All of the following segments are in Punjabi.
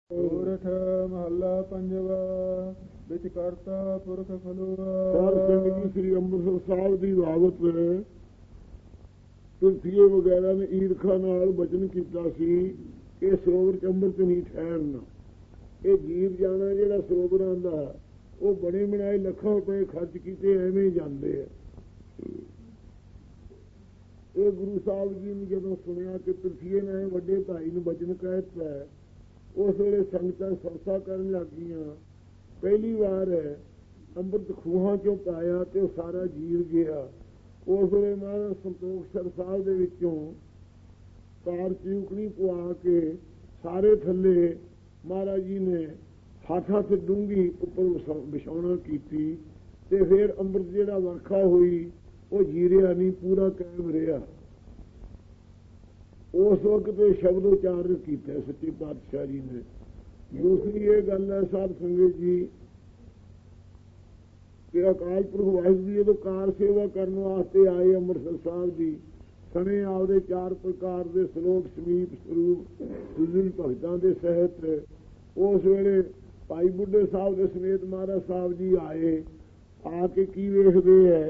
ਸੂਰਠ ਮਹੱਲਾ ਪੰਜਵਾ ਵਿੱਚ ਕਰਤਾ ਪੁਰਖ ਖਲੋਆ। ਸਾਧ ਸੰਗਤ ਜੀ, ਸ੍ਰੀ ਅੰਮ੍ਰਿਤਸਰ ਸਾਹਿਬ ਦੀ ਬਾਬਤ ਤੁਲਸੀਏ ਵਗੈਰਾ ਨੇ ਈਰਖਾ ਨਾਲ ਬਚਨ ਕੀਤਾ ਸੀ ਕਿ ਸਰੋਵਰ ਚ ਅੰਮ੍ਰਿਤ ਨਹੀਂ ਠਹਿਰਨਾ। ਇਹ ਜੀਵ ਜਾਣਾ ਜਿਹੜਾ ਸਰੋਵਰਾਂ ਦਾ ਉਹ ਬਣੇ ਬਣਾਏ ਲੱਖਾਂ ਰੁਪਏ ਖਰਚ ਕੀਤੇ ਐਵੇਂ ਜਾਂਦੇ ਆ। ਇਹ ਗੁਰੂ ਸਾਹਿਬ ਜੀ ਨੇ ਜਦੋਂ ਸੁਣਿਆ ਕਿ ਤੁਲਸੀਏ ਨੇ ਵੱਡੇ ਭਾਈ ਨੂੰ ਬਚਨ ਕਹਿ ਦਿੱਤਾ, ਉਸ ਵੇਲੇ ਸੰਗਤਾਂ ਸਰਸਾ ਕਰਨ ਲੱਗ ਗਈਆਂ। ਪਹਿਲੀ ਵਾਰ ਅੰਮ੍ਰਿਤ ਖੂਹਾਂ ਚੋਂ ਪਾਇਆ ਤੇ ਉਹ ਸਾਰਾ ਜੀਰ ਗਿਆ। ਉਸ ਵੇਲੇ ਮਹਾਰਾਜ ਸੰਤੋਖਸਰ ਸਾਹਿਬ ਦੇ ਵਿੱਚੋਂ ਕਾਰ ਚਿਊਕਣੀ ਪਵਾ ਕੇ ਸਾਰੇ ਥੱਲੇ ਮਹਾਰਾਜ ਜੀ ਨੇ ਹੱਥ ਡੂੰਘੀ ਉੱਪਰ ਵਿਛਾਉਣਾ ਕੀਤੀ ਤੇ ਫਿਰ ਅੰਮ੍ਰਿਤ ਜਿਹੜਾ ਵਰਖਾ ਹੋਈ ਉਹ ਜੀਰਿਆ ਨਹੀਂ, ਪੂਰਾ ਕਾਇਮ ਰਿਹਾ। ਉਸ ਵਕਤ ਇਹ ਸ਼ਬਦ ਉਚਾਰਨ ਕੀਤਾ ਸੱਚੇ ਪਾਤਸ਼ਾਹ ਜੀ ਨੇ। ਦੂਸਰੀ ਇਹ ਗੱਲ ਹੈ ਸਾਧ ਸੰਗਤ ਜੀ ਕਿ ਅਕਾਲ ਪੁਰਖ ਵਾਹਿਗੁਰੂ ਜੀ ਜਦੋਂ ਕਾਰ ਸੇਵਾ ਕਰਨ ਵਾਸਤੇ ਆਏ ਅੰਮ੍ਰਿਤਸਰ ਸਾਹਿਬ ਦੀ ਸਣੇ ਆਪਦੇ 4 ਪ੍ਰਕਾਰ ਦੇ ਸ਼ਲੋਕ ਸਮੀਪ ਸਰੂਪ ਸੁਜਨ ਭਗਤਾਂ ਦੇ ਸਹਿਤ ਉਸ ਵੇਲੇ ਭਾਈ ਬੁੱਢੇ ਸਾਹਿਬ ਦੇ ਸਮੇਤ ਮਹਾਰਾਜ ਸਾਹਿਬ ਜੀ ਆਏ। ਆ ਕੇ ਕੀ ਵੇਖਦੇ ਹੈ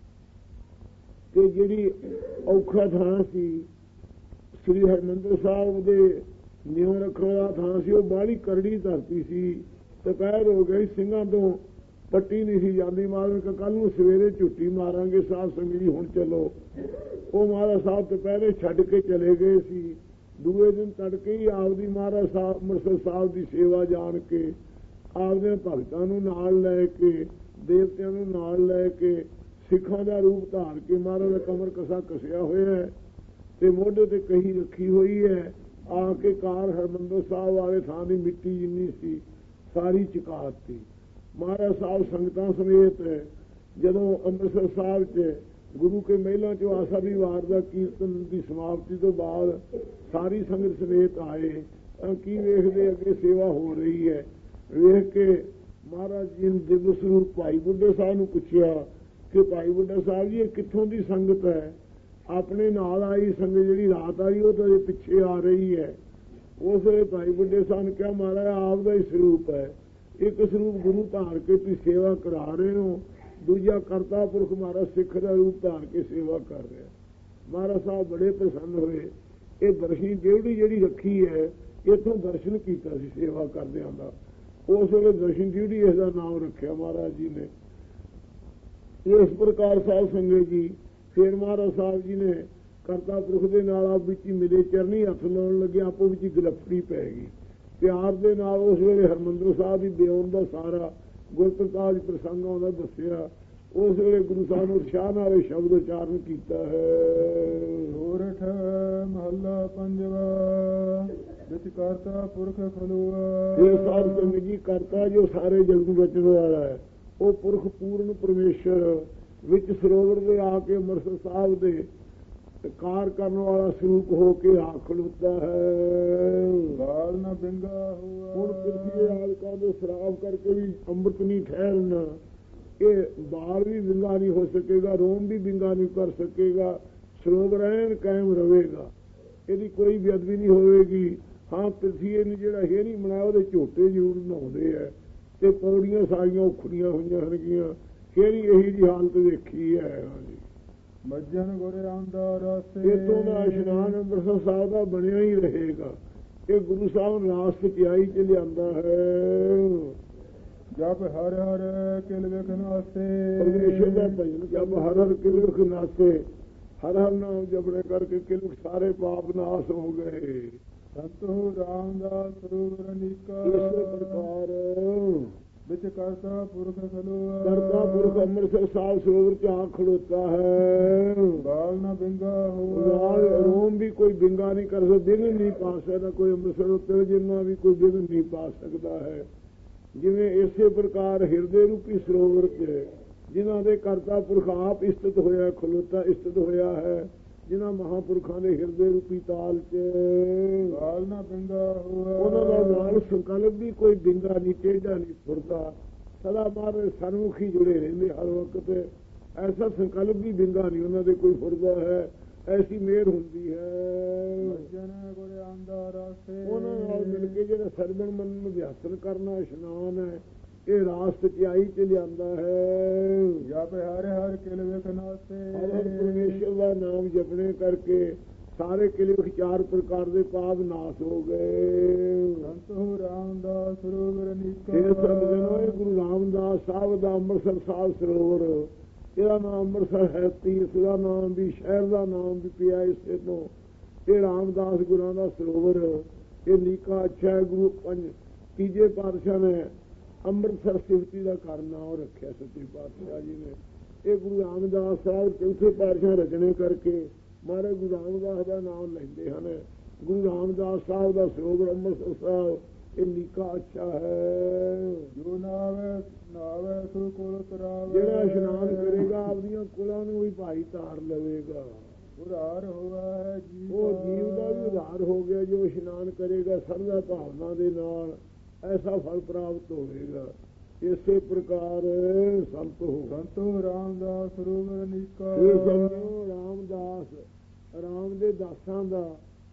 ਕਿ ਜਿਹੜੀ ਔਖਾ ਥਾਂ ਸੀ ਸ੍ਰੀ ਹਰਿਮੰਦਰ ਸਾਹਿਬ ਦੇ ਨਿਉ ਰੱਖਣ ਵਾਲਾ ਥਾਂ ਸੀ, ਉਹ ਬਾਹਲੀ ਕਰੜੀ ਧਰਤੀ ਸੀ। ਦੁਪਹਿਰ ਹੋ ਗਈ, ਸਿੰਘਾਂ ਤੋਂ ਪੱਟੀ ਨਹੀਂ ਸੀ ਜਾਂਦੀ। ਮਹਾਰਾਜ ਕੱਲ ਨੂੰ ਸਵੇਰੇ ਝੁੱਟੀ ਮਾਰਾਂਗੇ ਸਾਧ ਸੰਗਤ ਜੀ, ਹੁਣ ਚਲੋ। ਉਹ ਮਹਾਰਾਜ ਸਾਹਿਬ ਦੁਪਹਿਰੇ ਛੱਡ ਕੇ ਚਲੇ ਗਏ ਸੀ। ਦੂਏ ਦਿਨ ਤੜਕੇ ਹੀ ਆਪਦੀ ਮਹਾਰਾਜ ਸਾਹਿਬ ਅੰਮ੍ਰਿਤਸਰ ਸਾਹਿਬ ਦੀ ਸੇਵਾ ਜਾਣ ਕੇ ਆਪਦੇ ਭਗਤਾਂ ਨੂੰ ਨਾਲ ਲੈ ਕੇ ਦੇਵਤਿਆਂ ਨੂੰ ਨਾਲ ਲੈ ਕੇ ਸਿੱਖਾਂ ਦਾ ਰੂਪ ਧਾਰ ਕੇ ਮਹਾਰਾਜ ਦਾ ਕਮਰ ਕਸਾ ਕਸਿਆ ਹੋਇਆ ਹੈ ਤੇ ਮੋਢੇ ਤੇ ਕਹੀ ਰੱਖੀ ਹੋਈ ਹੈ। ਆ ਕੇ ਕਾਰ ਹਰਿਮੰਦਰ ਸਾਹਿਬ ਵਾਲੇ ਥਾਂ ਦੀ ਮਿੱਟੀ ਜਿੰਨੀ ਸੀ ਸਾਰੀ ਚੁਕਾਤੀ। ਮਹਾਰਾਜ ਸਾਹਿਬ ਸੰਗਤਾਂ ਸਮੇਤ ਜਦੋਂ ਅੰਮ੍ਰਿਤਸਰ ਸਾਹਿਬ 'ਚ ਗੁਰੂ ਕੇ ਮਹਿਲਾਂ 'ਚੋਂ ਆਸਾ ਵਾਰ ਦਾ ਕੀਰਤਨ ਦੀ ਸਮਾਪਤੀ ਤੋਂ ਬਾਅਦ ਸਾਰੀ ਸੰਗਤ ਸਮੇਤ ਆਏ। ਕੀ ਵੇਖਦੇ ਅੱਗੇ ਸੇਵਾ ਹੋ ਰਹੀ ਹੈ। ਵੇਖ ਕੇ ਮਹਾਰਾਜ ਜੀ ਨੇ ਦਿਵਯ ਸਰੂਪ ਭਾਈ ਬੁੱਢੇ ਸਾਹਿਬ ਨੂੰ ਪੁੱਛਿਆ ਕਿ ਭਾਈ ਬੁੱਢਾ ਸਾਹਿਬ ਜੀ ਇਹ ਕਿੱਥੋਂ ਦੀ ਸੰਗਤ ਹੈ? ਆਪਣੇ ਨਾਲ ਆਈ ਸੰਗਤ ਜਿਹੜੀ ਰਾਤ ਆਈ ਉਹ ਤਾਂ ਪਿੱਛੇ ਆ ਰਹੀ ਹੈ। ਉਸ ਵੇਲੇ ਭਾਈ ਬੁੱਢੇ ਸਾਹਿਬ ਨੇ ਕਿਹਾ ਮਹਾਰਾਜ ਆਪ ਦਾ ਹੀ ਸਰੂਪ ਹੈ। ਇੱਕ ਸਰੂਪ ਗੁਰੂ ਧਾਰ ਕੇ ਤੁਸੀਂ ਸੇਵਾ ਕਰਾ ਰਹੇ ਹੋ, ਦੂਜਾ ਕਰਤਾ ਪੁਰਖ ਮਹਾਰਾਜ ਸਿੱਖ ਦਾ ਰੂਪ ਧਾਰ ਕੇ ਸੇਵਾ ਕਰ ਰਿਹਾ। ਮਹਾਰਾਜ ਸਾਹਿਬ ਬੜੇ ਪ੍ਰਸੰਨ ਹੋਏ। ਇਹ ਦਰਸ਼ਨ ਜਿਹੜੀ ਰੱਖੀ ਹੈ ਇੱਥੋਂ ਦਰਸ਼ਨ ਕੀਤਾ ਸੀ ਸੇਵਾ ਕਰਦਿਆਂ ਦਾ। ਉਸ ਵੇਲੇ ਦਰਸ਼ਨ ਜਿਹੜੀ ਇਸ ਦਾ ਨਾਮ ਰੱਖਿਆ ਮਹਾਰਾਜ ਜੀ ਨੇ। ਇਸ ਪ੍ਰਕਾਰ ਸਾਧ ਸੰਗਤ ਜੀ ਫਿਰ ਮਹਾਰਾਜ ਸਾਹਿਬ ਜੀ ਨੇ ਕਰਤਾ ਪੁਰਖ ਦੇ ਨਾਲ ਆਪ ਵਿੱਚ ਹੀ ਮਿਲੇ, ਚਰਨੀ ਹੱਥ ਲਾਉਣ ਲੱਗੇ, ਆਪੋ ਵਿੱਚ ਹੀ ਗਲਫੜੀ ਪੈ ਗਈ। ਪਿਆਰ ਦੇ ਨਾਲ ਉਸ ਵੇਲੇ ਹਰਿਮੰਦਰ ਸਾਹਿਬ ਦੀ ਬਿਆਨ ਦਾ ਸਾਰਾ ਗੁਰਪ੍ਰਸਾਦ ਪ੍ਰਸੰਗ ਆਉਂਦਾ ਦੱਸਿਆ। ਉਸ ਵੇਲੇ ਗੁਰੂ ਸਾਹਿਬ ਨੇ ਉਤਸ਼ਾਹ ਨਾਲ ਸ਼ਬਦ ਉਚਾਰਨ ਕੀਤਾ ਹੈ। ਸੂਰਠ ਮਹੱਲਾ ਪੰਜਵਾ ਵਿੱਚ ਕਰਤਾ ਪੁਰਖ ਖਲੋਆ। ਇਹ ਸਾਧ ਸੰਗਤ ਜੀ ਕਰਤਾ ਜੋ ਸਾਰੇ ਜਗ ਨੂੰ ਬਚਣ ਵਾਲਾ ਹੈ ਉਹ ਪੁਰਖ ਪੂਰਨ ਪਰਮੇਸ਼ਰ ਵਿੱਚ ਸਰੋਵਰ ਦੇ ਆ ਕੇ ਅੰਮ੍ਰਿਤਸਰ ਸਾਹਿਬ ਦੇ ਕਾਰ ਕਰਨ ਵਾਲਾ ਸਰੂਪ ਹੋ ਕੇ ਆ ਖਲੋਤਾ ਹੈ। ਗਾਲ ਨਾ ਬਿੰਗਾ ਹੋਆ। ਹੁਣ ਪਿਰਥੀ ਆਲਕਾਂ ਦੇ ਸ਼ਰਾਬ ਕਰਕੇ ਵੀ ਅੰਮ੍ਰਿਤ ਨਹੀਂ ਠਹਿਰਨਾ। ਇਹ ਬਾਲ ਵੀ ਬਿੰਗਾ ਨਹੀਂ ਹੋ ਸਕੇਗਾ, ਰੋਮ ਵੀ ਬਿੰਗਾ ਨਹੀਂ ਕਰ ਸਕੇਗਾ। ਸਰੋਵਰ ਐਨ ਕਾਇਮ ਰਹੇਗਾ, ਇਹਦੀ ਕੋਈ ਬੇਅਦਬੀ ਨਹੀਂ ਹੋਵੇਗੀ। ਹਾਂ ਪਿਰਥੀ ਨੇ ਜਿਹੜਾ ਇਹ ਨਹੀਂ ਬਣਾਇਆ ਉਹਦੇ ਝੋਟੇ ਜ਼ਰੂਰ ਨਹਾਉਂਦੇ ਹੈ ਤੇ ਪੌੜੀਆਂ ਸਾਰੀਆਂ ਉਖੜੀਆਂ ਹੋਈਆਂ ਹਨਗੀਆਂ। ਫਿਰ ਇਹੀ ਜਿਹੀ ਹਾਲਤ ਵੇਖੀ ਹੈ। ਹਾਂਜੀ ਮੱਜਨ ਗੁਰ ਆਉਂਦਾ ਰਸਤੇ। ਇੱਥੋਂ ਦਾ ਇਸ਼ਨਾਨ ਅੰਮ੍ਰਿਤਸਰ ਸਾਹਿਬ ਦਾ ਬਣਿਆ ਹੀ ਰਹੇਗਾ। ਇਹ ਗੁਰੂ ਸਾਹਿਬ ਰਾਸ ਸਚਾਈ ਚ ਲਿਆਂਦਾ ਹੈ। ਜਪ ਹਰ ਹਰ ਕਿਲ ਵਿਖ ਨਾਸੇ। ਪਰਮੇਸ਼ਰ ਦਾ ਭਜਨ ਜਪ ਹਰ ਹਰ ਕਿਲ ਵਿਖ ਨਾਸੇ। ਹਰ ਹਰ ਨਾਮ ਜਪਣੇ ਕਰਕੇ ਕਿਲ ਸਾਰੇ ਪਾਪ ਨਾਸ ਹੋ ਗਏ। ਸੰਤੋ ਰਾਮਦਾਸ ਸਰੂਰ ਨੀਕਾ। ਇਸੇ ਪ੍ਰਕਾਰ ਵਿੱਚ ਕਰਤਾ ਪੁਰਖ ਖਲੋਆ। ਕਰਤਾ ਪੁਰਖ ਅੰਮ੍ਰਿਤਸਰ ਸਾਹਿਬ ਸਰੋਵਰ ਚ ਆ ਖੜੋਤਾ ਹੈ। ਗਾਲ ਨਾ ਬਿੰਗਾ ਹੋਆ। ਰੋਮ ਵੀ ਕੋਈ ਬਿੰਗਾ ਨਹੀਂ ਕਰ ਸਕਦਾ, ਬਿਘਨ ਨਹੀਂ ਪਾ ਸਕਦਾ ਕੋਈ ਅੰਮ੍ਰਿਤਸਰ ਉੱਤੇ ਜਿੰਨਾ ਵੀ ਕੋਈ ਬਿਘਨ ਨਹੀਂ ਪਾ ਸਕਦਾ ਹੈ। ਜਿਵੇਂ ਇਸੇ ਪ੍ਰਕਾਰ ਹਿਰਦੇ ਰੂਪੀ ਸਰੋਵਰ ਚ ਜਿਨ੍ਹਾਂ ਦੇ ਕਰਤਾ ਪੁਰਖ ਆਪ ਇਸਤਿਤ ਹੋਇਆ ਖਲੋਤਾ ਇਸਤਿਤ ਹੋਇਆ ਹੈ, ਜਿਨ੍ਹਾਂ ਮਹਾਂਪੁਰਖਾਂ ਦੇ ਹਿਰਦੇ ਰੂਪੀ ਤਾਲ ਚ ਗਾਲ ਨਾ ਬਿੰਗਾ ਹੋਆ। ਉਹਨਾਂ ਦਾ ਨਾਲ ਸੰਕਲਪ ਵੀ ਕੋਈ ਬਿੰਗਾ ਨਹੀਂ, ਟੇਢਾ ਨਹੀਂ ਫੁਰਦਾ, ਸਦਾ ਮਾਰੇ ਸਨਮੁਖੀ ਜੁੜੇ ਰਹਿੰਦੇ ਹਰ ਵਕਤ। ਐਸਾ ਸੰਕਲਪ ਵੀ ਬਿੰਗਾ ਨਹੀਂ ਉਹਨਾਂ ਦੇ ਕੋਈ ਫੁਰਦਾ ਹੈ। ਐਸੀ ਮਿਹਰ ਹੁੰਦੀ ਹੈ। ਜਨ ਗੁਰ ਆਂਦਾ ਰਾਸੇ ਉਹਨਾਂ ਨਾਲ ਮਿਲ ਕੇ ਜਿਹੜਾ ਸਰਵਣ ਮਨ ਨੂੰ ਅਭਿਆਸਨ ਕਰਨਾ ਇਸ਼ਨਾਨ ਹੈ, ਇਹ ਰਾਸ ਸਚਾਈ ਚ ਲਿਆਂਦਾ ਹੈ। ਜਪ ਹਰ ਹਰ ਕਿਲ ਵਿਖਨਾਸੇ ਹਰ ਹਰ ਪਰਮੇਸ਼ਰ ਦਾ ਨਾਮ ਜਪਣੇ ਕਰਕੇ ਸਾਰੇ ਕਿਲੇ ਚਾਰ ਪ੍ਰਕਾਰ ਦੇ ਪਾਪ ਨਾਸ਼ ਹੋ ਗਏ। ਸੰਤੋ ਰਾਮਦਾਸ ਸਰੋਵਰ ਨੀਕਾ ਇਹ ਸਭ ਗੁਰੂ ਰਾਮਦਾਸ ਸਾਹਿਬ ਦਾ ਅੰਮ੍ਰਿਤਸਰ ਸਾਹਿਬ ਸਰੋਵਰ, ਇਹਦਾ ਨਾਮ ਅੰਮ੍ਰਿਤਸਰ ਹੈ, ਤੀਰਥ ਦਾ ਨਾਮ ਵੀ, ਸ਼ਹਿਰ ਦਾ ਨਾਮ ਵੀ ਪਿਆ ਇਸੇ ਤੋਂ। ਇਹ ਰਾਮਦਾਸ ਗੁਰਾਂ ਦਾ ਸਰੋਵਰ, ਇਹ ਨੀਕਾ ਅੱਛਾ ਹੈ। ਗੁਰੂ ਤੀਜੇ ਪਾਤਸ਼ਾਹ ਨੇ ਅੰਮ੍ਰਿਤਸਰ ਸਿਫਤੀ ਦਾ ਘਰ ਨਾਮ ਰੱਖਿਆ ਸੱਚੇ ਪਾਤਸ਼ਾਹ ਜੀ ਨੇ। ਇਹ ਗੁਰੂ ਰਾਮਦਾਸ ਸਾਹਿਬ ਚੌਥੇ ਪਾਤਸ਼ਾਹ ਰਚਨੇ ਕਰਕੇ ਮਹਾਰਾਜ ਗੁਰੂ ਰਾਮਦਾਸ ਦਾ ਨਾਮ ਲੈਂਦੇ ਹਨ। ਗੁਰੂ ਰਾਮਦਾਸ ਸਾਹਿਬ ਦਾ ਸਰੋਵਰ ਅੰਮ੍ਰਿਤਸਰ ਸਾਹਿਬ, ਇਹ ਨੀਕਾ ਅੱਛਾ ਹੈ। ਜੋ ਨਾਵੇ ਨਾਵੇ ਸੋ ਕੋਲ ਕਰਾਵੇ, ਜਿਹੜਾ ਇਸ਼ਨਾਨ ਕਰੇਗਾ ਆਪਦੀਆਂ ਕੁਲਾਂ ਨੂੰ ਵੀ ਭਾਈ ਤਾਰ ਲਵੇਗਾ। ਉਧਾਰ ਹੋਆ ਹੈ ਜੀਵ, ਉਹ ਜੀਵ ਦਾ ਵੀ ਉਧਾਰ ਹੋ ਗਿਆ। ਜੋ ਇਸ਼ਨਾਨ ਕਰੇਗਾ ਸਰਦਾ ਭਾਵਨਾ ਦੇ ਨਾਲ ਐਸਾ ਫਲ ਪ੍ਰਾਪਤ ਹੋਵੇਗਾ। ਇਸੇ ਪ੍ਰਕਾਰ ਸੰਤੋ ਰਾਮਦਾਸ ਸਰੋਵਰ ਨੀਕਾ। ਇਹ ਸਮਝੋ ਰਾਮਦਾਸ ਰਾਮ ਦੇ ਦਾਸਾਂ ਦਾ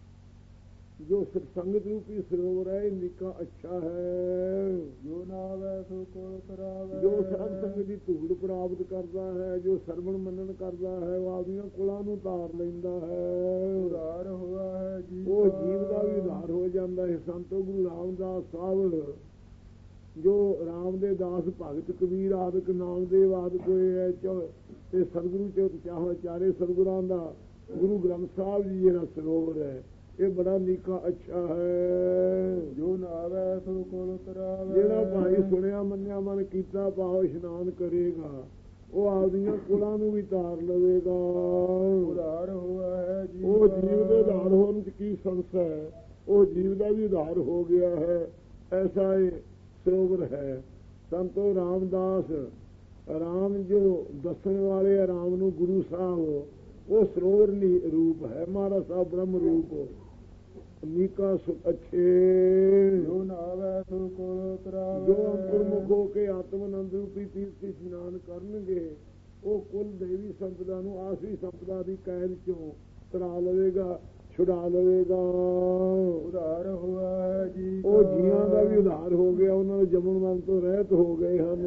ਜੋ ਸੰਗਤ ਰੂਪੀ ਸਰੋਵਰ ਹੈ, ਇਹ ਨੀਕਾ ਅੱਛਾ ਹੈ। ਜੋ ਨਾਵੇ ਸੋ ਕੋਲ ਕਰਾਵੇ, ਜੋ ਸਾਧ ਸੰਗਤ ਦੀ ਧੂੜ ਪ੍ਰਾਪਤ ਕਰਦਾ ਹੈ, ਜੋ ਸਰਵਣ ਮੰਨਣ ਕਰਦਾ ਹੈ, ਉਹ ਆਪਦੀਆਂ ਕੁਲਾਂ ਨੂੰ ਤਾਰ ਲੈਂਦਾ ਹੈ। ਉਧਾਰ ਹੋਆ ਹੈ ਜੀਵ, ਉਹ ਜੀਵ ਦਾ ਵੀ ਉਧਾਰ ਹੋ ਜਾਂਦਾ ਹੈ। ਸੰਤੋ ਗੁਰੂ ਰਾਮਦਾਸ ਸਾਹਿਬ ਜੋ ਰਾਮ ਦੇ ਦਾਸ ਭਗਤ ਕਬੀਰ ਆਦਿਕ ਨਾਮਦੇਵ ਆਦਿਕ ਹੋਏ ਹੈ ਤੇ ਸਤਿਗੁਰੂ ਚਾਹੋ ਚਾਰੇ ਸਤਿਗੁਰਾਂ ਦਾ ਗੁਰੂ ਗ੍ਰੰਥ ਸਾਹਿਬ ਜੀ ਜਿਹੜਾ ਸਰੋਵਰ ਹੈ, ਇਹ ਬੜਾ ਨੀਕਾ ਅੱਛਾ ਹੈ। ਜੋ ਨਾਵੇ ਸੋ ਕੋਲ ਕਰਾਵੇ, ਜਿਹੜਾ ਭਾਈ ਸੁਣਿਆ ਮੰਨਿਆ ਮਨ ਕੀਤਾ ਭਾਵ ਇਸ਼ਨਾਨ ਕਰੇਗਾ, ਉਹ ਆਪਦੀਆਂ ਕੁਲਾਂ ਨੂੰ ਵੀ ਤਾਰ ਲਵੇਗਾ। ਉਧਾਰ ਹੋਆ ਹੈ ਜੀਵ, ਉਹ ਜੀਵ ਦੇ ਉਧਾਰ ਹੋਣ ਚ ਕੀ ਸੰਸ ਹੈ, ਉਹ ਜੀਵ ਦਾ ਵੀ ਉਧਾਰ ਹੋ ਗਿਆ ਹੈ। ਐਸਾ ਇਹ ਸਰੋਵਰ ਹੈ। ਸੰਤੋ ਰਾਮਦਾਸ ਰਾਮ ਜੋ ਦੱਸਣ ਵਾਲੇ ਰਾਮ ਨੂੰ ਗੁਰੂ ਸਾਹਿਬ, ਉਹ ਸਰੋਵਰ ਰੂਪ ਹੈ। ਮਹਾਰਾਜ ਸਾਹਿਬ ਬ੍ਰਹਮ ਰੂਪ ਨੀਕਾ ਅੱਛੇ। ਜੋ ਨਾਵੇ ਸੋ ਕੋਲ ਕਰਾਵੇ, ਜੋ ਅੰਤਰਮੁਖ ਹੋ ਕੇ ਆਤਮ ਆਨੰਦ ਰੂਪੀ ਤੀਰਥ ਇਸ਼ਨਾਨ ਕਰਨਗੇ, ਉਹ ਕੁੱਲ ਦੇਵੀ ਸੰਪਦਾ ਨੂੰ ਆਸਰੀ ਸੰਪਦਾ ਦੀ ਕੈਦ ਚੋਂ ਤਰਾ ਲਵੇਗਾ, ਛੁਡਾ ਲਵੇਗਾ। ਉਧਾਰ ਹੋਆ ਹੈ ਜੀ, ਉਹ ਜੀਆਂ ਦਾ ਵੀ ਉਧਾਰ ਹੋ ਗਿਆ, ਉਹਨਾਂ ਦੇ ਜੰਮਣ ਮਰਨ ਤੋਂ ਰਹਿਤ ਹੋ ਗਏ ਹਨ।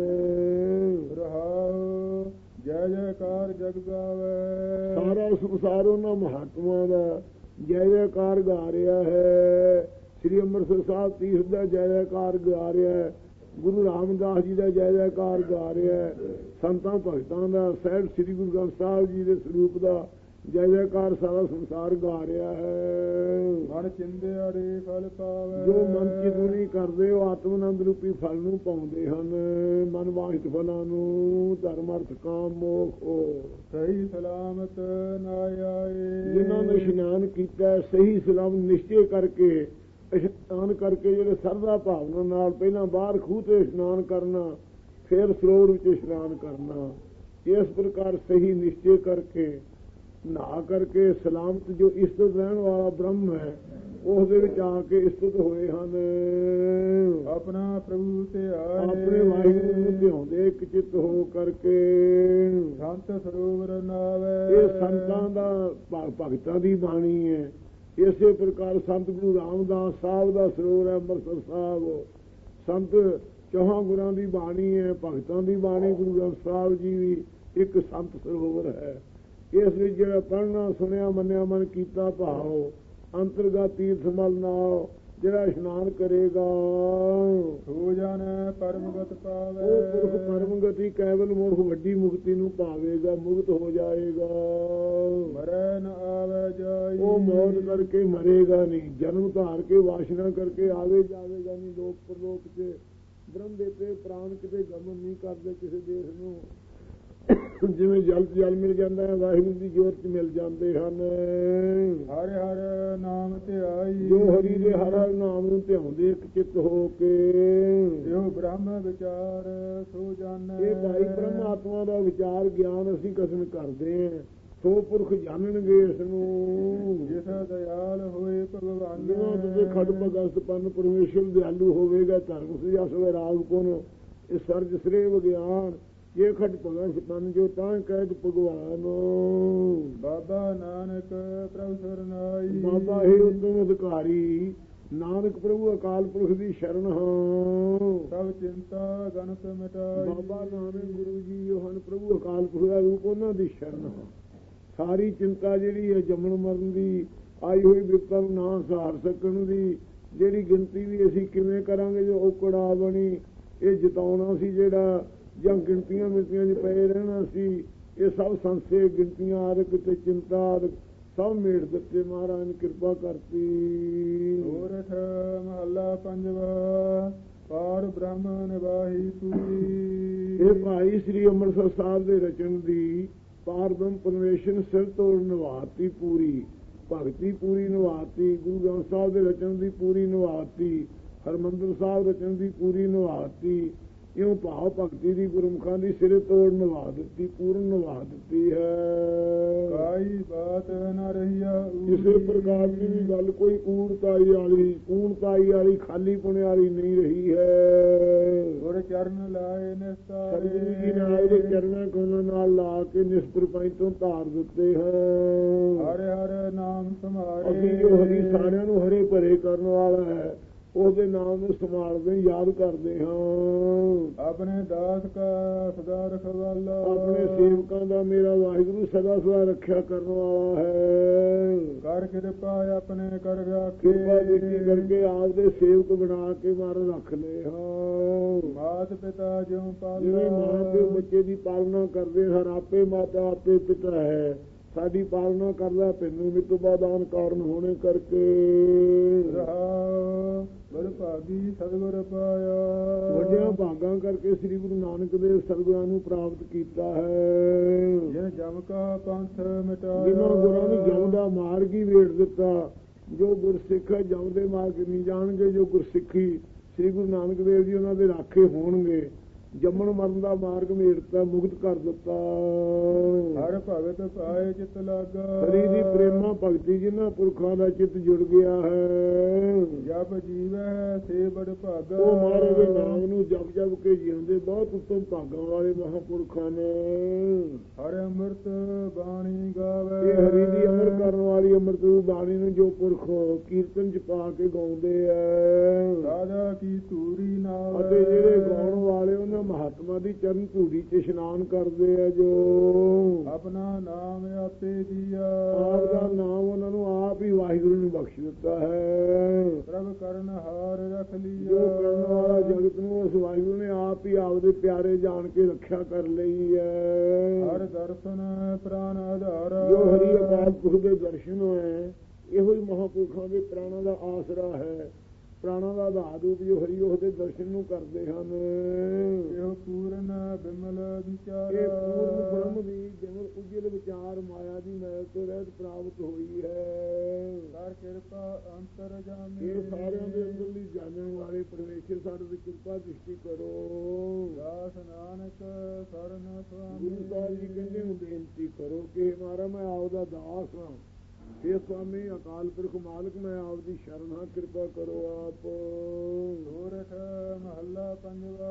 ਰਹਾਉ ਜੈ ਜੈਕਾਰ ਜਗ ਗਾਵੇ, ਸਾਰਾ ਸੰਸਾਰ ਉਹਨਾਂ ਮਹਾਤਮਾ ਦਾ ਜੈ ਜੈਕਾਰ ਗਾ ਰਿਹਾ ਹੈ। ਸ੍ਰੀ ਅੰਮ੍ਰਿਤਸਰ ਸਾਹਿਬ ਤੀਰਥ ਦਾ ਜੈ ਜੈਕਾਰ ਗਾ ਰਿਹਾ ਹੈ। ਗੁਰੂ ਰਾਮਦਾਸ ਜੀ ਦਾ ਜੈ ਜੈਕਾਰ ਗਾ ਰਿਹਾ ਹੈ। ਸੰਤਾਂ ਭਗਤਾਂ ਦਾ ਸਾਹਿਬ ਸ੍ਰੀ ਗੁਰੂ ਗ੍ਰੰਥ ਸਾਹਿਬ ਜੀ ਦੇ ਸਰੂਪ ਦਾ ਜੈ ਜੈਕਾਰ ਸਾਰਾ ਸੰਸਾਰ ਗਾ ਰਿਹਾ ਹੈ। ਮਨ ਚਿੰਦਿਆੜੇ ਫਲ ਪਾਵੇ, ਜੋ ਮਨ ਚਿੰਤਨੀ ਕਰਦੇ ਉਹ ਆਤਮ ਆਨੰਦ ਰੂਪੀ ਫਲ ਨੂੰ ਪਾਉਂਦੇ ਹਨ। ਮਨ ਵਾਹਿਤ ਫਲਾਂ ਨੂੰ ਧਰਮ ਅਰਥ ਕਾਮ ਮੋਖ ਸਹੀ ਸਲਾਮਤ ਨਾ ਆਏ। ਜਿਨ੍ਹਾਂ ਨੇ ਇਸ਼ਨਾਨ ਕੀਤਾ ਸਹੀ ਸਲਾਮ ਨਿਸ਼ਚੇ ਕਰਕੇ, ਇਸ਼ਨਾਨ ਕਰਕੇ ਜਿਹੜੇ ਸਰਦਾ ਭਾਵਨਾ ਨਾਲ ਪਹਿਲਾਂ ਬਾਹਰ ਖੂਹ ਤੇ ਇਸ਼ਨਾਨ ਕਰਨਾ, ਫਿਰ ਸਰੋਵਰ ਵਿੱਚ ਇਸ਼ਨਾਨ ਕਰਨਾ, ਇਸ ਪ੍ਰਕਾਰ ਸਹੀ ਨਿਸ਼ਚੇ ਕਰਕੇ ਨਹਾ ਕਰਕੇ ਸਲਾਮਤ ਜੋ ਇਸਤਤ ਰਹਿਣ ਵਾਲਾ ਬ੍ਰਹਮ ਹੈ, ਉਸ ਦੇ ਵਿੱਚ ਆ ਕੇ ਇਸਤਤ ਹੋਏ ਹਨ। ਆਪਣਾ ਪ੍ਰਭੂ ਤੇ ਆਏ, ਆਪਣੇ ਵਾਹਿਗੁਰੂ ਨੂੰ ਧਿਆਉਂਦੇ ਇੱਕ ਚਿੱਤ ਹੋ ਕਰਕੇ। ਸੰਤ ਸਰੋਵਰ ਨਾਵੇ, ਇਹ ਸੰਤਾਂ ਦਾ ਭਗਤਾਂ ਦੀ ਬਾਣੀ ਹੈ। ਇਸੇ ਪ੍ਰਕਾਰ ਸੰਤ ਗੁਰੂ ਰਾਮਦਾਸ ਸਾਹਿਬ ਦਾ ਸਰੋਵਰ ਹੈ ਅੰਮ੍ਰਿਤਸਰ ਸਾਹਿਬ। ਸੰਤ ਚੌਹਾਂ ਗੁਰਾਂ ਦੀ ਬਾਣੀ ਹੈ, ਭਗਤਾਂ ਦੀ ਬਾਣੀ ਗੁਰੂ ਗ੍ਰੰਥ ਸਾਹਿਬ ਜੀ ਵੀ ਇੱਕ ਸੰਤ ਸਰੋਵਰ ਹੈ। ਇਸ ਵਿੱਚ ਜਿਹੜਾ ਪੜ੍ਹਨਾ ਸੁਣਿਆ ਮੰਨਿਆ ਮਨ ਕੀਤਾ ਭਾਵ ਅੰਤਰਗਤ ਤੀਰਥ ਮਲ ਨਾਲ ਜਿਹੜਾ ਇਸ਼ਨਾਨ ਕਰੇਗਾ, ਹੋ ਜਾਣਾ ਪਰਮਗਤ ਪਾਵੇ। ਉਹ ਪੁਰਖ ਪਰਮਗਤੀ ਕੇਵਲ ਮੋਖ ਵੱਡੀ ਮੁਕਤੀ ਨੂੰ ਪਾਵੇਗਾ, ਮੁਕਤ ਹੋ ਜਾਏਗਾ। ਮਰੈ ਨ ਆਵੇ ਜਾਈ, ਉਹ ਮੌਤ ਕਰਕੇ ਮਰੇਗਾ ਨਹੀਂ, ਜਨਮ ਧਾਰ ਕੇ ਵਾਸ਼ਨਾ ਕਰਕੇ ਆਵੇ ਜਾਵੇਗਾ ਨਹੀਂ। ਲੋਕ ਪ੍ਰਲੋਕ ਚ ਬ੍ਰਹਮ ਦੇਤੇ ਪ੍ਰਾਣ ਕਿਤੇ ਗਮਨ ਨਹੀਂ ਕਰਦੇ ਕਿਸੇ ਦੇਸ਼ ਨੂੰ। ਜਿਵੇਂ ਜਲ ਮਿਲ ਜਾਂਦਾ ਹੈ, ਵਾਹਿਗੁਰੂ ਦੀ ਜੋਤ ਚ ਮਿਲ ਜਾਂਦੇ ਹਨ। ਹਰ ਹਰ ਨਾਮ ਧਿਆਈ, ਜੋ ਹਰੀ ਦੇ ਹਰ ਹਰ ਨਾਮ ਨੂੰ ਧਿਆਉਂਦੇ ਇੱਕ ਚਿੱਤ ਹੋ ਕੇ। ਜੋ ਬ੍ਰਹਮ ਵਿਚਾਰ ਸੋ ਜਾਣੈ, ਇਹ ਭਾਈ ਪਰਮਾਤਮਾ ਦਾ ਵਿਚਾਰ ਗਿਆਨ ਅਸੀਂ ਕਸਮ ਕਰਦੇ ਹਾਂ, ਸੋ ਪੁਰਖ ਜਾਣਨਗੇ ਇਸ ਨੂੰ। ਜਿਸ ਦਇਆਲ ਹੋਏ ਭਗਵਾਨ, ਜਿਨ੍ਹਾਂ ਦੇ ਖੜ ਭਗਤ ਪੰਨ ਪਰਮੇਸ਼ਰ ਦਿਆਲੂ ਹੋਵੇਗਾ। ਧਰਮ ਸੁਜਸ ਵੈਰਾਗ ਪੁਨ ਇਹ ਸਰਜ ਸ੍ਰੇ ਵਿਗਿਆਨ ਇਹ ਖਟ ਭਗਤ ਬਨ ਜੋ ਤਾਂ ਕਹਿਤ ਭਗਵਾਨ। ਬਾਬਾ ਨਾਨਕ ਪ੍ਰਭ ਸਰਨਾਈ। ਬਾਬਾ ਹੈ ਉਤਮ ਅਧਿਕਾਰੀ, ਨਾਨਕ ਪ੍ਰਭੂ ਅਕਾਲ ਪੁਰਖ ਦੀ ਸ਼ਰਨ ਹਾਂ। ਸਭ ਚਿੰਤਾ ਗਨਤ ਮਿਟਾਈ। ਬਾਬਾ ਨਾਨਕ ਗੁਰੂ ਜੀ ਜੋ ਹਨ ਪ੍ਰਭੂ ਅਕਾਲ ਪੁਰਖ ਦਾ ਰੂਪ, ਉਹਨਾਂ ਦੀ ਸ਼ਰਨ ਹਾਂ। ਸਾਰੀ ਚਿੰਤਾ ਜਿਹੜੀ ਹੈ ਜੰਮਣ ਮਰਨ ਦੀ, ਆਈ ਹੋਈ ਵਿਪਤਾ ਨੂੰ ਨਾ ਸਹਾਰ ਸਕਣ ਦੀ, ਜਿਹੜੀ ਗਿਣਤੀ ਵੀ ਅਸੀਂ ਕਿਵੇਂ ਕਰਾਂਗੇ ਜੋ ਔਕੜਾ ਬਣੀ, ਇਹ ਜਿਤਾਉਣਾ ਸੀ ਜਿਹੜਾ, ਜਾਂ ਗਿਣਤੀਆਂ ਮਿਲਤੀਆਂ 'ਚ ਪਏ ਰਹਿਣਾ ਸੀ, ਇਹ ਸਭ ਸੰਸੇ ਗਿਣਤੀਆਂ ਆਦਿਕ ਤੇ ਚਿੰਤਾ ਆਦਿਕ ਸਭ ਮੇਟ ਦਿੱਤੇ। ਮਹਾਰਾਜ ਨੇ ਕਿਰਪਾ ਕਰਤੀ। ਸੋਰਠ ਮਹੱਲਾ ਪੰਜਵਾ। ਪਾਰ ਬ੍ਰਹਮ ਨਿਵਾਹੀ ਪੂਰੀ। ਇਹ ਭਾਈ ਸ੍ਰੀ ਅੰਮ੍ਰਿਤਸਰ ਸਾਹਿਬ ਦੇ ਰਚਨ ਦੀ ਪਾਰ ਬ੍ਰਹਮ ਪਰਮੇਸ਼ਰ ਸਿਰ ਤੋੜ ਨਿਭਾਤੀ ਪੂਰੀ, ਭਗਤੀ ਪੂਰੀ ਨਿਭਾਤੀ। ਗੁਰੂ ਗ੍ਰੰਥ ਸਾਹਿਬ ਦੇ ਰਚਨ ਦੀ ਪੂਰੀ ਨਿਭਾਤੀ, ਹਰਿਮੰਦਰ ਸਾਹਿਬ ਰਚਨ ਦੀ ਪੂਰੀ ਨਿਭਾਤੀ। ਇਉਂ ਭਾਵ ਭਗਤੀ ਦੀ ਗੁਰਮੁਖਾਂ ਦੀ ਸਿਰੇ ਤੋੜ ਨਿਭਾ ਦਿੱਤੀ, ਪੂਰਨ ਨਿਭਾ ਦਿੱਤੀ ਹੈ। ਕਾਈ ਬਾਤ ਨਾ ਰਹੀਆ। ਕਿਸੇ ਪ੍ਰਕਾਰ ਦੀ ਵੀ ਗੱਲ ਕੋਈ ਊਣਤਾਈ ਵਾਲੀ ਖਾਲੀ ਪੁਣੇ ਵਾਲੀ ਨਹੀਂ ਰਹੀ ਹੈ। ਗੁਰ ਚਰਨ ਲਾਏ ਨਿਸਤਾਰੇ। ਸਤਿਗੁਰੂ ਜੀ ਨੇ ਉਹਦੇ ਚਰਨਾਂ ਕੋਲਾਂ ਨਾਲ ਲਾ ਕੇ ਨਿਸਤਰ ਪਾਈ ਤੋਂ ਧਾਰ ਦਿੱਤੇ ਹਨ। ਹਰਿ ਹਰਿ ਨਾਮ ਸਮਾਰੇ। ਅਸੀਂ ਜੋ ਹਰੀ ਸਾਰਿਆਂ ਨੂੰ ਹਰੇ ਭਰੇ ਕਰਨ ਵਾਲਾ ਹੈ, ਉਹਦੇ ਨਾਮ ਨੂੰ ਸੰਭਾਲਦੇ ਯਾਦ ਕਰਦੇ ਹਾਂ। ਆਪਣੇ ਦਾਸ ਕਾ ਸਦਾ ਰਖਵਾਲਾ। ਆਪਣੇ ਸੇਵਕਾਂ ਦਾ ਮੇਰਾ ਵਾਹਿਗੁਰੂ ਸਦਾ ਸਦਾ ਰੱਖਿਆ ਕਰਨ ਵਾਲਾ ਹੈ। ਕਰ ਕਿਰਪਾ ਆਪਣੇ ਕਰ ਰਾਖੇ। ਕਿਰਪਾ ਦ੍ਰਿਸ਼ਟੀ ਕਰਕੇ ਆਪਦੇ ਸੇਵਕ ਬਣਾ ਕੇ ਮਾਰ ਰੱਖ ਲਏ ਹਾਂ। ਮਾਤ ਪਿਤਾ ਜਿਉ ਪਾਲਾ। ਜਿਵੇਂ ਮਾਂ ਪਿਓ ਬੱਚੇ ਦੀ ਪਾਲਣਾ ਕਰਦੇ ਹਨ, ਆਪੇ ਮਾਤਾ ਆਪੇ ਪਿਤਾ ਹੈ, ਸਾਡੀ ਪਾਲਣਾ ਕਰਦਾ ਪਿੰਨੂ ਮਿੱਤੂ ਬਾਦਾਨ ਕਾਰਨ ਹੋਣੇ ਕਰਕੇ। ਬੜ ਭਾਗੀ ਸਤਿਗੁਰ ਪਾਇਆ। ਵੱਡਿਆਂ ਭਾਗਾਂ ਕਰਕੇ ਸ੍ਰੀ ਗੁਰੂ ਨਾਨਕ ਦੇਵ ਸਤਿਗੁਰਾਂ ਨੂੰ ਪ੍ਰਾਪਤ ਕੀਤਾ ਹੈ। ਜਿਨ ਜਮ ਕਾ ਪੰਥ ਮਿਟਾਇਆ। ਜਿਨ੍ਹਾਂ ਗੁਰਾਂ ਨੇ ਜਮ ਦਾ ਮਾਰਗ ਹੀ ਵੇੜ ਦਿੱਤਾ। ਜੋ ਗੁਰਸਿੱਖ ਜਮ ਦੇ ਮਾਰਗ ਨਹੀਂ ਜਾਣਗੇ, ਜੋ ਗੁਰਸਿੱਖੀ ਸ੍ਰੀ ਗੁਰੂ ਨਾਨਕ ਦੇਵ ਜੀ ਉਹਨਾਂ ਦੇ ਰਾਖੇ ਹੋਣਗੇ, ਜੰਮਣ ਮਰਨ ਦਾ ਮਾਰਗ ਮੇੜਤਾ, ਮੁਕਤ ਕਰ ਦਿੱਤਾ। ਹਰ ਭਗਤ ਪਾਏ ਚਿਤ ਲਾਗਾ। ਹਰੀ ਦੀ ਪ੍ਰੇਮਾ ਭਗਤੀ ਜਿਨ੍ਹਾਂ ਪੁਰਖਾਂ ਦਾ ਚਿੱਤ ਜੁੜ ਗਿਆ ਹੈ। ਜਪ ਜੀਵੈ ਸੇ ਬੜ ਭਾਗਾ। ਉਹ ਮਹਾਰਾਜ ਦੇ ਨਾਮ ਨੂੰ ਜਪ ਜਪ ਕੇ ਜਿਉਂਦੇ ਬਹੁਤ ਉੱਤਮ ਭਾਗਾਂ ਵਾਲੇ ਮਹਾਂਪੁਰਖਾਂ ਨੇ। ਹਰ ਅੰਮ੍ਰਿਤ ਬਾਣੀ ਗਾਵੇ। ਇਹ ਹਰੀ ਦੀ ਅਮਰ ਕਰਨ ਵਾਲੀ ਅੰਮ੍ਰਿਤ ਬਾਣੀ ਨੂੰ ਜੋ ਪੁਰਖ ਕੀਰਤਨ ਚ ਪਾ ਕੇ ਗਾਉਂਦੇ ਆ, ਰਾਜਾ ਕੀ ਧੂਰੀ ਨਾਲ। ਅਤੇ ਜਿਹੜੇ ਗਾਉਣ ਵਾਲੇ ਉਹਨਾਂ ਮਹਾਤਮਾ ਦੀ ਚਰਨ ਧੂੜੀ ਚ ਇਸ਼ਨਾਨ ਕਰਦੇ ਆ, ਜੋ ਆਪਣਾ ਨਾਮ ਆਪੇ ਦੀਆ। ਆਪ ਦਾ ਨਾਮ ਉਹਨਾਂ ਨੂੰ ਆਪ ਹੀ ਵਾਹਿਗੁਰੂ ਨੇ ਬਖਸ਼ ਦਿੱਤਾ ਹੈ। ਪ੍ਰਭ ਕਰਨ ਹਾਰ ਰਖ ਲਿਆ। ਜੋ ਕਰਨ ਵਾਲਾ ਜਗਤ ਨੂੰ ਉਸ ਵਾਹਿਗੁਰੂ ਨੇ ਆਪ ਹੀ ਆਪਦੇ ਪਿਆਰੇ ਜਾਣ ਕੇ ਰੱਖਿਆ ਕਰ ਲਈ ਹੈ। ਹਰ ਦਰਸ਼ਨ ਪ੍ਰਾਨ ਆਧਾਰ। ਜੋ ਹਰੀ ਅਕਾਲ ਪੁਰਖ ਦੇ ਦਰਸ਼ਨ ਹੋਏ, ਇਹੋ ਹੀ ਮਹਾਂਪੁਰਖਾਂ ਦੇ ਪ੍ਰਾਣਾਂ ਦਾ ਆਸਰਾ ਹੈ। ਪ੍ਰਾਣਾਂ ਦਾ ਆਧਾਰ ਰੂਪ ਜੋ ਹਰੀ ਉਹਦੇ ਦਰਸ਼ਨ ਨੂੰ ਕਰਦੇ ਹਨ। ਇਹ ਪੂਰਨ ਬਿਮਲ ਵਿਚਾਰ। ਇਹ ਪੂਰਨ ਬ੍ਰਹਮ ਦੀ ਬਿਮਲ ਉਜਲ ਵਿਚਾਰ ਮਾਇਆ ਦੀ ਮੈਲ ਤੋਂ ਰਹਿਤ ਪ੍ਰਾਪਤ ਹੋਈ ਹੈ। ਕਰ ਕਿਰਪਾ ਅੰਤਰ ਜਾਮੇ। ਇਹ ਸਾਰਿਆਂ ਦੇ ਅੰਦਰਲੀ ਜਾਣਨ ਵਾਲੇ ਪਰਮੇਸ਼ਰ ਸਾਡੇ ਤੇ ਕਿਰਪਾ ਦ੍ਰਿਸ਼ਟੀ ਕਰੋ। ਦਾਸ ਨਾਨਕ ਸਰਨ ਸੁਆਮੀ। ਗੁਰੂ ਸਾਹਿਬ ਜੀ ਕਹਿੰਦੇ ਨੂੰ ਬੇਨਤੀ ਕਰੋ ਕਿ ਮਹਾਰਾਜ ਮੈਂ ਆਪਦਾ ਦਾਸ ਹਾਂ, हे स्वामी अकाल पुरख मालिक मैं आपकी शरण हाँ, कृपा करो आप। ਸੋਰਠ ਮਹੱਲਾ ਪੰਜਵਾ।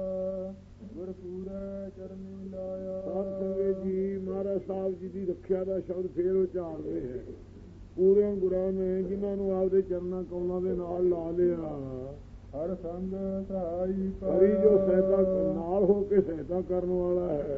ਗੁਰਪੂਰੈ ਚਰਨੀ ਲਾਇਆ। ਸਾਧ ਸੰਗਤ ਜੀ ਮਹਾਰਾਜ ਸਾਹਿਬ ਜੀ ਦੀ ਰੱਖਿਆ ਦਾ ਸ਼ਬਦ ਫੇਰ ਉਚਾਰਦੇ ਹੈ। ਪੂਰੇ ਗੁਰਾਂ ਨੇ ਜਿਨ੍ਹਾਂ ਨੂੰ ਆਪਦੇ ਚਰਨਾਂ ਕੌਲਾਂ ਦੇ ਨਾਲ ਲਾ ਲਿਆ। ਹਰ ਸੰਗ ਸਹਾਈ ਹਰੀ ਜੋ ਸਹਾਇਤਾ ਨਾਲ ਹੋ ਕੇ ਸਹਾਇਤਾ ਕਰਨ ਵਾਲਾ ਹੈ,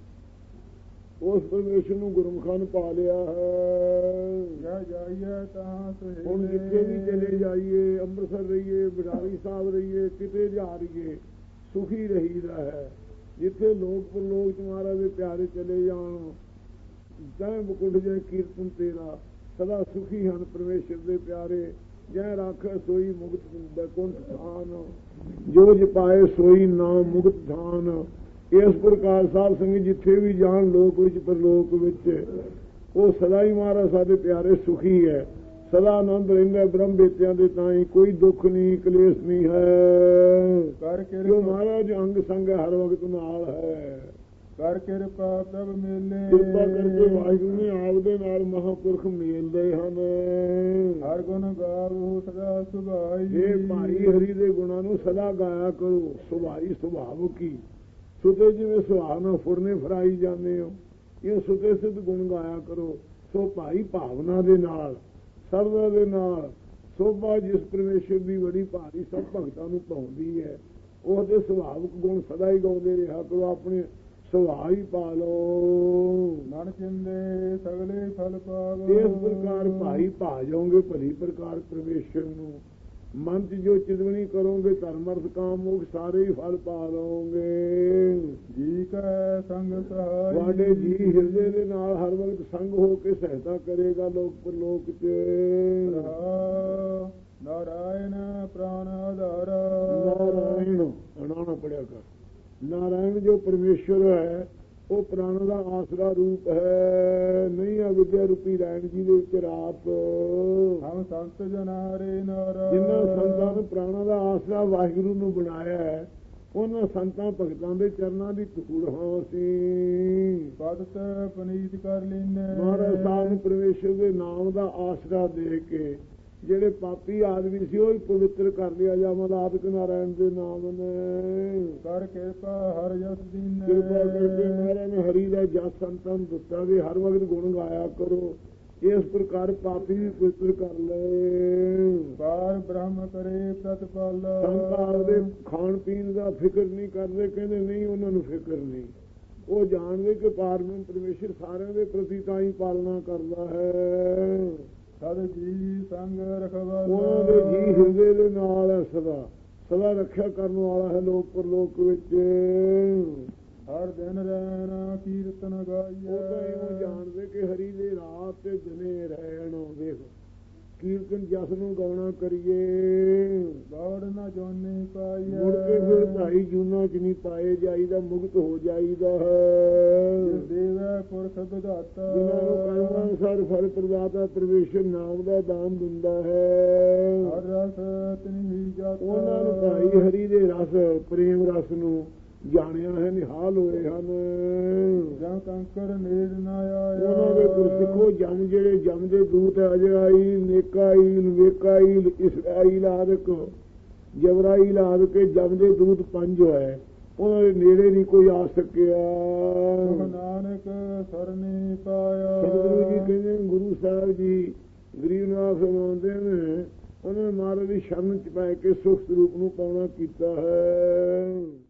ਉਸ ਪਰਮੇਸ਼ਰ ਨੂੰ ਗੁਰਮੁਖਾਂ ਨੂੰ ਪਾ ਲਿਆ ਹੈ। ਜਾ ਜਾਈਏ ਤਾਂ ਸੁਹੇਲੇ। ਹੁਣ ਜਿੱਥੇ ਵੀ ਚਲੇ ਜਾਈਏ, ਅੰਮ੍ਰਿਤਸਰ ਰਹੀਏ, ਬਡਾਲੀ ਸਾਹਿਬ ਰਹੀਏ, ਕਿਤੇ ਜਾ ਰਹੀਏ, ਸੁਖੀ ਰਹੀਦਾ ਹੈ। ਜਿੱਥੇ ਲੋਕ ਪਰਲੋਕ ਚ ਮਹਾਰਾਜ ਦੇ ਪਿਆਰੇ ਚਲੇ ਜਾਣ, ਜੈ ਮੁਕੁੰਡ ਜੈ ਕੀਰਤਨ ਤੇਰਾ, ਸਦਾ ਸੁਖੀ ਹਨ ਪਰਮੇਸ਼ਰ ਦੇ ਪਿਆਰੇ। ਜੈ ਰਾਖੈ ਸੋਈ ਮੁਕਤ ਬੈਕੁੰਠ ਥਾਨ, ਜੋ ਜਪਾਏ ਸੋਈ ਨਾਮ ਮੁਕਤ ਥਾਨ। ਇਸ ਪ੍ਰਕਾਰ ਸਾਧ ਸੰਗਤ ਜਿੱਥੇ ਵੀ ਜਾਣ, ਲੋਕ ਵਿੱਚ ਪਰਲੋਕ ਵਿੱਚ, ਉਹ ਸਦਾ ਹੀ ਮਹਾਰਾਜ ਸਾਡੇ ਪਿਆਰੇ ਸੁਖੀ ਹੈ। ਸਦਾ ਆਨੰਦ ਰਹਿੰਦਾ ਬ੍ਰਹਮ ਬੇਤਿਆਂ ਦੇ ਤਾਂ ਹੀ, ਕੋਈ ਦੁੱਖ ਨਹੀਂ, ਕਲੇਸ਼ ਨਹੀਂ ਹੈ। ਜੋ ਮਹਾਰਾਜ ਅੰਗ ਸੰਗ ਹਰ ਵਕਤ ਨਾਲ ਹੈ। ਕਰ ਕਿਰਪਾ ਪ੍ਰਭ ਮੇਲੇ। ਕਿਰਪਾ ਕਰਕੇ ਵਾਹਿਗੁਰੂ ਨੇ ਆਪ ਦੇ ਨਾਲ ਮਹਾਂਪੁਰਖ ਮੇਲਦੇ ਹਨ। ਹਰ ਗੁਣ ਗਾਵੋ ਸਦਾ ਸੁਭਾਈ। ਇਹ ਭਾਈ ਹਰੀ ਦੇ ਗੁਣਾਂ ਨੂੰ ਸਦਾ ਗਾਇਆ ਕਰੋ। ਸੁਭਾਈ ਸੁਭਾਵ ਕੀ, ਸੁਤੇ ਜਿਵੇਂ ਸੁਹਾਗ ਨਾਲ ਫੁਰਨੇ ਫਰਾਈ ਜਾਂਦੇ ਹੋ, ਇਹ ਸੁਤੇ ਸਿੱਧ ਗੁਣ ਗਾਇਆ ਕਰੋ। ਸੋ ਭਾਈ ਭਾਵਨਾ ਦੇ ਨਾਲ, ਸਰਦਾ ਦੇ ਨਾਲ ਸੋਭਾ ਜਿਸ ਪਰਮੇਸ਼ਰ ਦੀ ਬੜੀ ਭਾਰੀ ਸਭ ਭਗਤਾਂ ਨੂੰ ਪਾਉਂਦੀ ਹੈ, ਉਹਦੇ ਸੁਭਾਵਿਕ ਗੁਣ ਸਦਾ ਹੀ ਗਾਉਂਦੇ ਰਿਹਾ ਕਰੋ। ਆਪਣੇ ਸੁਭਾਅ ਹੀ ਪਾ ਲਓ। ਮਨ ਚਿੰਦੇ ਸਗਲੇ ਫਲ ਪਾਵੋ। ਇਸ ਪ੍ਰਕਾਰ ਭਾਈ ਪਾ ਜਾਓਗੇ ਭਲੀ ਪ੍ਰਕਾਰ ਪਰਮੇਸ਼ਰ ਨੂੰ। ਮਨ ਚ ਜੋ ਚਿਤਵਣੀ ਕਰੋਗੇ ਧਰਮ ਅਰਥ ਕਾਮ ਮੋਖ ਸਾਰੇ ਹੀ ਫਲ ਪਾ ਲਓਗੇ। ਜੀ ਕੈ ਸੰਗ ਸਹਾਈ। ਤੁਹਾਡੇ ਜੀ ਹਿਰਦੇ ਦੇ ਨਾਲ ਹਰ ਵਕਤ ਸੰਗ ਹੋ ਕੇ ਸਹਾਇਤਾ ਕਰੇਗਾ ਲੋਕ ਪਰਲੋਕ ਚ। ਨਾਰਾਇਣ ਪ੍ਰਾਣ ਆਧਾਰ। ਨਾਰਾਇਣ ਅਣਾਣਾ ਪੜਿਆ ਕਰ। ਨਾਰਾਇਣ ਜੋ ਪਰਮੇਸ਼ਰ ਹੈ ਉਹ ਪ੍ਰਾਣ ਦਾ ਆਸਰਾ ਰੂਪ ਹੈ। ਨਹੀਂ ਅਵਿਦਿਆ ਰੂਪੀ ਰੈਣ ਜੀ ਦੇ ਵਿੱਚ ਰਾਤ ਹਮ ਸੰਤ ਜਨਾਰੇ ਨਾਰਾਇਣ। ਜਿਨ੍ਹਾਂ ਸੰਤਾਂ ਨੂੰ ਪ੍ਰਾਣਾਂ ਦਾ ਆਸਰਾ ਵਾਹਿਗੁਰੂ ਨੂੰ ਬਣਾਇਆ ਹੈ, ਉਹਨਾਂ ਸੰਤਾਂ ਭਗਤਾਂ ਦੇ ਚਰਨਾਂ ਦੀ ਧੂੜ ਹਾਂ ਅਸੀਂ। ਭਗਤ ਪਨੀਤ ਕਰ ਲੈਨੇ। ਮਹਾਰਾਜ ਸਾਹਿਬ ਨੂੰ ਪਰਮੇਸ਼ਰ ਦੇ ਨਾਮ ਦਾ ਆਸਰਾ ਦੇ ਕੇ ਜਿਹੜੇ ਪਾਪੀ ਆਦਮੀ ਸੀ ਉਹ ਵੀ ਪਵਿੱਤਰ ਕਰ ਲਿਆ ਜਾਵਾਂ। ਆਦਿਕ ਨਾਰਾਇਣ ਦੇ ਨਾਮ ਨੇ ਕਰ ਕਿਰਪਾ ਹਰ ਜਸ ਦੀਨ। ਕਿਰਪਾ ਕਰਕੇ ਮਹਾਰਾਜ ਨੇ ਹਰੀ ਦਾ ਜਸ ਸੰਤਾਂ ਨੂੰ ਦਿੱਤਾ ਵੀ ਹਰ ਵਕਤ ਗੁਣ ਗਾਇਆ ਕਰੋ। ਇਸ ਪ੍ਰਕਾਰ ਪਾਪੀ ਵੀ ਪਵਿੱਤਰ ਕਰ ਲਏ। ਬਾਰ ਬ੍ਰਹਮ ਕਰੇ ਪ੍ਰਤਪਾਲ। ਸੰਤ ਆਪਦੇ ਖਾਣ ਪੀਣ ਦਾ ਫਿਕਰ ਨਹੀਂ ਕਰਦੇ, ਕਹਿੰਦੇ ਨਹੀਂ ਉਹਨਾਂ ਨੂੰ ਫਿਕਰ ਨਹੀਂ। ਉਹ ਜਾਣਦੇ ਕਿ ਪਾਰਬ੍ਰਹਮ ਪਰਮੇਸ਼ਰ ਸਾਰਿਆਂ ਦੇ ਪ੍ਰਤੀ ਤਾਂ ਹੀ ਪਾਲਣਾ ਕਰਦਾ ਹੈ। ਸਦ ਜੀ ਸੰਗ ਰਖਵਾਲਾ। ਉਹਨਾਂ ਦੇ ਜੀ ਹਿਰਦੇ ਦੇ ਨਾਲ ਹੈ, ਸਦਾ ਸਦਾ ਰੱਖਿਆ ਕਰਨ ਵਾਲਾ ਹੈ ਲੋਕ ਪਰਲੋਕ ਵਿੱਚ। ਹਰ ਦਿਨ ਰਹਿਣਾ ਕੀਰਤਨ ਗਾਈਏ। ਉਹ ਤਾਂ ਇਹੋ ਜਾਣਦੇ ਕਿ ਹਰੀ ਦੇ ਰਾਤ ਤੇ ਦਿਨੇ ਰਹਿਣ। ਦੇਖ ਕੀਰਤਨ ਜਸ ਨੂੰ ਗਾਉਣਾ ਕਰੀਏ। ਦੌੜ ਨਾ ਜੋਨੀ ਪਾਈਏ। ਮੁੜ ਕੇ ਫਿਰ ਢਾਈ ਜੂਨਾਂ ਚ ਨਹੀਂ ਪਾਏ ਜਾਈਦਾ, ਮੁਕਤ ਹੋ ਜਾਈਦਾ ਹੈ। ਦੇਵੈ ਪੁਰਖ ਵਿਧਾਤਾ। ਜਿਨ੍ਹਾਂ ਨੂੰ ਕਰਮ ਅਨੁਸਾਰ ਫਲ ਪ੍ਰਦਾਤਾ ਪਰਮੇਸ਼ਰ ਨਾਮ ਦਾ ਦਾਨ ਦਿੰਦਾ ਹੈ। ਹਰ ਰਸ ਤਿਨਿ ਹੀ ਜਾਤਾ। ਉਹਨਾਂ ਨੂੰ ਭਾਈ ਹਰੀ ਦੇ ਰਸ ਪ੍ਰੇਮ ਰਸ ਨੂੰ ਜਾਣਿਆ ਹੈ, ਨਿਹਾਲ ਹੋਏ ਹਨ। ਜਾਂ ਕੰਕਰ ਨੇੜ ਨਾ ਆਇਆ। ਉਹਨਾਂ ਦੇ ਗੁਰਸਿੱਖੋ ਜਮ ਜਿਹੜੇ ਜਮ ਦੇ ਦੂਤ ਅਜਰਾਈਲ, ਨੇਕਾਈਲ, ਵੇਕਾਈਲ, ਇਸਰਾਈਲ ਆਦਿਕ ਜਬਰਾਈਲ ਆਦਿਕ ਜਮ ਦੇ ਦੂਤ ਪੰਜ ਹੋਏ, ਉਹਨਾਂ ਦੇ ਨੇੜੇ ਨਹੀਂ ਕੋਈ ਆ ਸਕਿਆ। ਨਾਨਕ ਸਰਨੀ ਪਾਇਆ। ਸਤਿਗੁਰੂ ਜੀ ਕਹਿੰਦੇ ਗੁਰੂ ਸਾਹਿਬ ਜੀ ਗਰੀਬ ਨਿਵਾਸ ਫਰਮਾਉਂਦੇ ਨੇ ਉਹਨਾਂ ਨੇ ਮਹਾਰਾਜ ਦੀ ਸ਼ਰਨ ਚ ਪੈ ਕੇ ਸੁਖ ਸਰੂਪ ਨੂੰ ਪਾਉਣਾ ਕੀਤਾ ਹੈ।